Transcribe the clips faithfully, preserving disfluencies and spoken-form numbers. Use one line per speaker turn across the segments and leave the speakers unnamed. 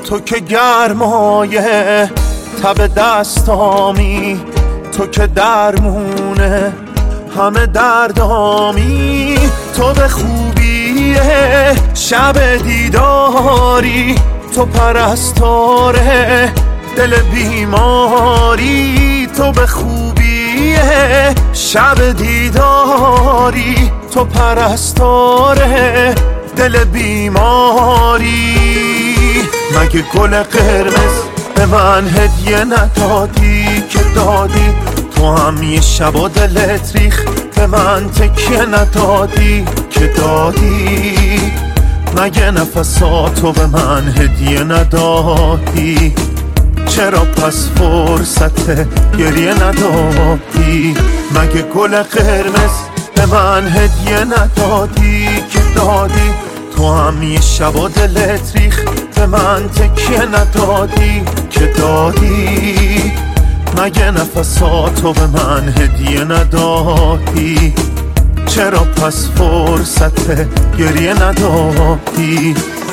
تو که گرمایه تب دستامی، تو که درمونه همه دردامی، تو به خوبی شب دیداری، تو پرستاره دل بیماری، تو به خوبی شب دیداری، تو پرستاره دل بیماری. مگه گل قرمز به من هدیه ندادی که دادی؟ تو هم یه شبا دلت ریخ به من تکیه ندادی که دادی؟ مگه نفساتو به من هدیه ندادی؟ چرا پس فرصت گریه ندادی؟ مگه گل قرمز به من هدیه ندادی که دادی؟ تو هم یه شبا دلت ریخ به من تکیه ندادی که دادی؟ مگه نفساتو به من هدیه ندادی؟ چرا پس فرصت گریه ندادی؟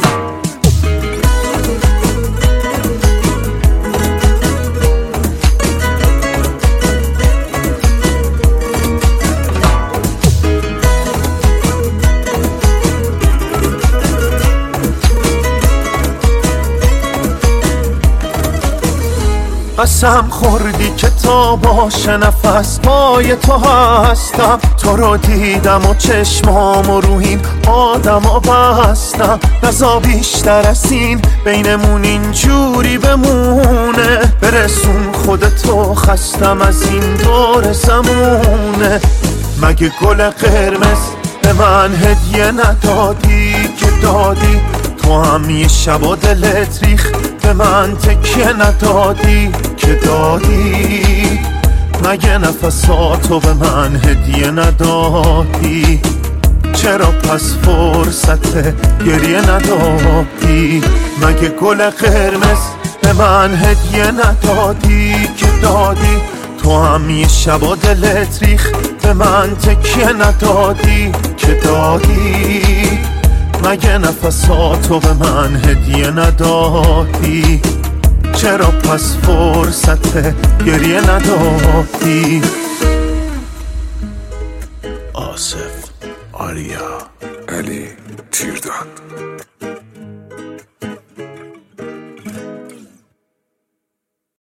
قسم خوردی که تا باشه نفس پای تو هستم، تو رو دیدم و چشمامو رو این آدما بستم. نزا بیشتر از این بینمون اینجوری بمونه، برسون خودتو خستم از این دور زمونه. مگه گل قرمز به من هدیه ندادی که دادی؟ تو هم یه شبا دلت ریخ به من تکیه ندادی که دادی؟ مگه نفساتو به من هدیه ندادی؟ چرا پس فرصت گریه ندادی؟ مگه گل قرمز به من هدیه ندادی که دادی؟ تو هم یه شبا دلت ریخ به من تکیه ندادی که دادی؟ مگه نفساتو به من هدیه ندادی؟ چرا پس فرصت گریه ندادی؟
آصف آریا علی تیردان.